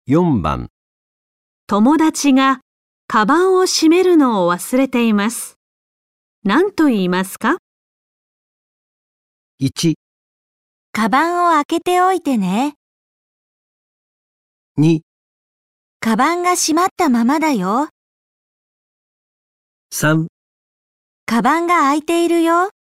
4番、 友達がカバンを閉めるのを忘れています。何と言いますか？ 1、 カバンを開けておいてね。 2、 カバンが閉まったままだよ。 3 カバンが開いているよ。